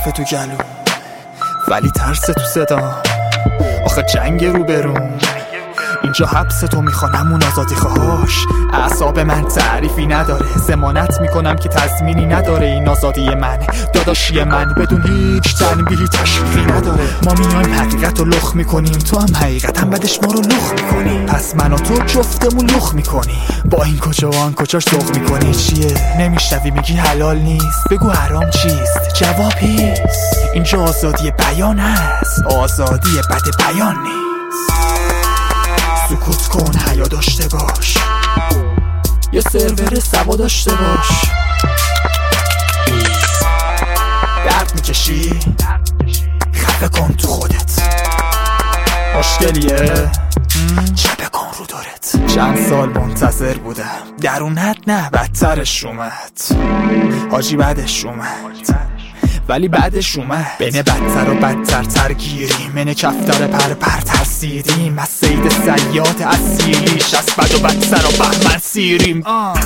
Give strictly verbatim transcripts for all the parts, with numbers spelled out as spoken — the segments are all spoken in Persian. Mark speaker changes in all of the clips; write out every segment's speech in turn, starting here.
Speaker 1: حرف تو گلو ولی ترس تو صدا، آخه جنگ رو برون اینجا حبس تو میخوانم اون آزادی خواهاش. اعصاب من تعریفی نداره، ضمانت میکنم که تضمینی نداره. این آزادی من داداشی من بدون هیچ تنبیهی تشویقی نداره. ما میایم حقیقت رو لخ میکنیم، تو هم حقیقتا بعدش ما رو لخ میکنی. پس من و تو جفتمون لخ میکنی، با این کجا و آن کجاش ذوق میکنی. چیه نمیشنوی میگی حلال نیست، بگو حرام چیست، جواب هیست. اینجا آزادی بیان هست، آزادی بد بیان نیست. سکوت کن حیا داشته باش، یه سرور سوا داشته باش. درد میکشی خفه کن تو خودت، مشکلیه چپه کن رو دارت. چند سال منتظر بودم، درونت نه بدترش اومد. حاجی بعدش اومد ولی بعدش اومد. بین بدتر و بدتر ترگیریم، من کفتر پر پر ترسیدیم. از سید سیاد اسیریش، از بد و بدتر و بهمن سیریم. آه.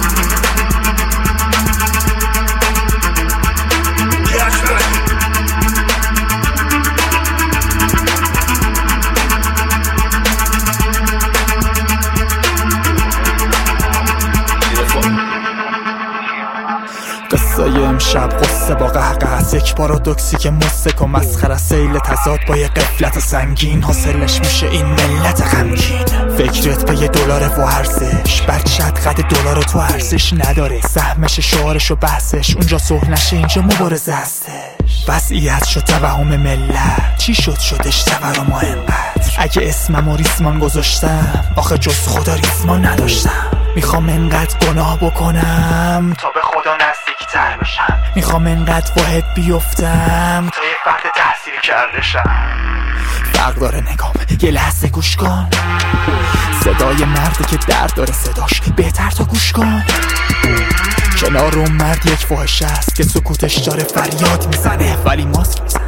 Speaker 1: قصه امشب قصه با قهقه، یک پارادوکسی که مسک و مسخره. سیل تضاد با یه قفلت سنگین، حاصلش میشه این ملت غمگین. فکرت به یه دلار و ارزش، بچت قد دلار تو ارزش نداره. سهمش شعارش و بحثش، اونجا صلح نشه اینجا مبارزه هستش. وضعیت شد توهم ملت، چی شد شدش تورم ما انقدر. اگه اسمم و ریسمان گذاشتم، آخه جز خدا ریسمان نداشتم. میخوام انقدر گناه بکنم تا به خدا نزدیکتر بشم. میخوام انقدر واحد بیفتم تا یه فرد تحصیل کرده شم. فرق داره نگام، یه لحظه گوش کن. صدای مردی که درد داره صداش، بهتر تا گوش کن. کنار اون مرد یک فاحشه است که سکوتش داره فریاد میزنه ولی ماسک میزنه.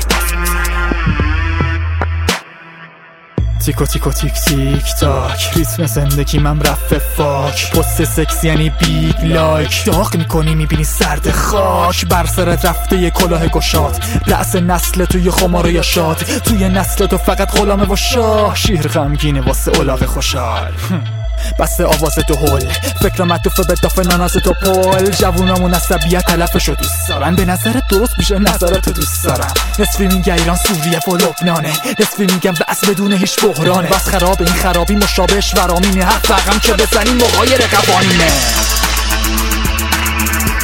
Speaker 1: تیکو تیکو تیک تیک تاک، ریتم زندگی من رفت فاک. پست سکس یعنی بیگ لایک، داغ میکنی میبینی سرد خاک. بر سرت رفته یه کلاه گشاد، رأس نسل توی خماره یا شاد. توی نسل تو فقط غلامه و شاه، شیر غمگینه واسه الاغ خوشحال. بس آواز تو هل، فکر مطوفه به دافه ناناز تو پل. جوونامون عصبیت تلفشو دوست دارن، به نظرت درست میشه نظرتو دوست دارم. نصفی میگه ایران سوریه و لبنانه، نصفی میگم واسه بدون هیچ بحرانه. بس خراب این خرابی مشابهش ورامینه، حق فقم که بزنین مغایر قوانینه.